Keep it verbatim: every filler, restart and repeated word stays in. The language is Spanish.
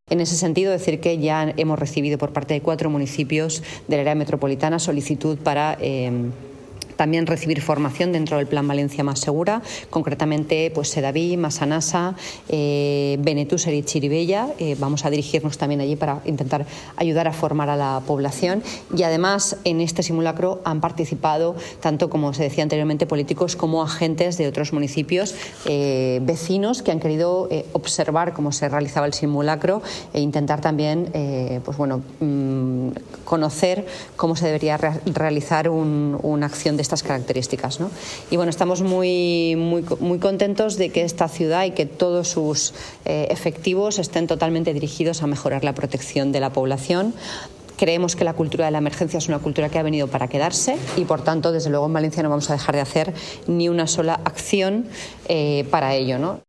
En ese sentido, decir que ya hemos recibido por parte de cuatro municipios del área metropolitana solicitud para eh, también recibir formación dentro del Plan Valencia Más Segura, concretamente pues Sedaví, Massanassa, eh, Benetússer y Chirivella. Eh, vamos a dirigirnos también allí para intentar ayudar a formar a la población, y además en este simulacro han participado tanto, como se decía anteriormente, políticos como agentes de otros municipios, eh, vecinos que han querido eh, observar cómo se realizaba el simulacro e intentar también eh, pues bueno, mmm, conocer cómo se debería re realizar un, una acción de estas características, ¿no? Y bueno, estamos muy, muy, muy contentos de que esta ciudad y que todos sus eh, efectivos estén totalmente dirigidos a mejorar la protección de la población. Creemos que la cultura de la emergencia es una cultura que ha venido para quedarse y, por tanto, desde luego en Valencia no vamos a dejar de hacer ni una sola acción eh, para ello, ¿no?